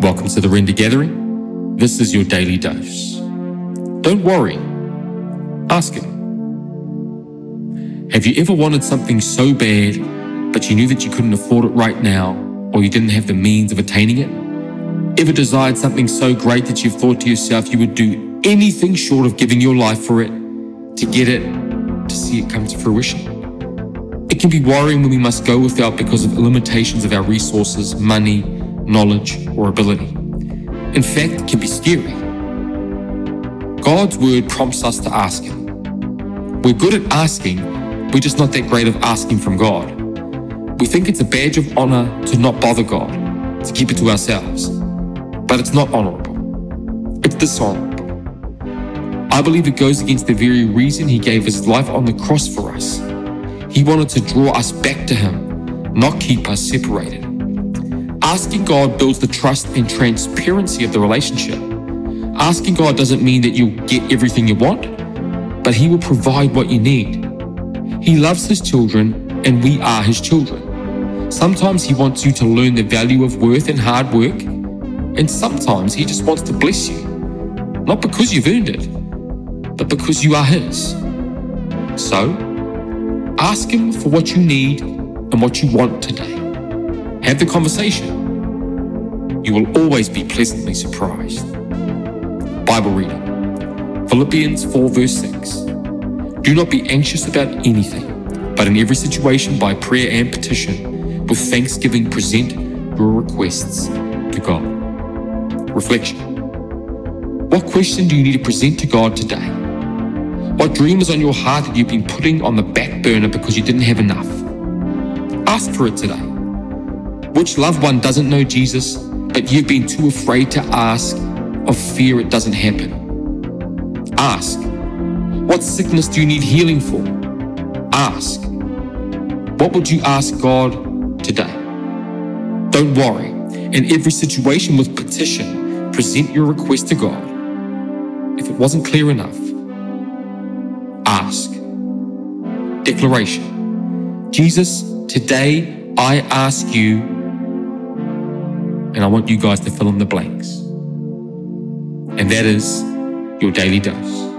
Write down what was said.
Welcome to the Render Gathering. This is your daily dose. Don't worry. Ask Him. Have you ever wanted something so bad, but you knew that you couldn't afford it right now, or you didn't have the means of attaining it? Ever desired something so great that you've thought to yourself you would do anything short of giving your life for it, to get it, to see it come to fruition? It can be worrying when we must go without because of the limitations of our resources, money, knowledge, or ability. In fact, it can be scary. God's word prompts us to ask Him. We're good at asking, we're just not that great of asking from God. We think it's a badge of honor to not bother God, to keep it to ourselves. But it's not honorable. It's dishonorable. I believe it goes against the very reason He gave His life on the cross for us. He wanted to draw us back to Him, not keep us separated. Asking God builds the trust and transparency of the relationship. Asking God doesn't mean that you'll get everything you want, but He will provide what you need. He loves His children, and we are His children. Sometimes He wants you to learn the value of worth and hard work, and sometimes He just wants to bless you, not because you've earned it, but because you are His. So, ask Him for what you need and what you want today. Have the conversation. You will always be pleasantly surprised. Bible reading. Philippians 4 verse 6. Do not be anxious about anything, but in every situation by prayer and petition, with thanksgiving present your requests to God. Reflection. What question do you need to present to God today? What dream is on your heart that you've been putting on the back burner because you didn't have enough? Ask for it today. Which loved one doesn't know Jesus, but you've been too afraid to ask of fear it doesn't happen? Ask. What sickness do you need healing for? Ask. What would you ask God today? Don't worry. In every situation with petition, present your request to God. If it wasn't clear enough, ask. Declaration. Jesus, today I ask you, and I want you guys to fill in the blanks. And that is your daily dose.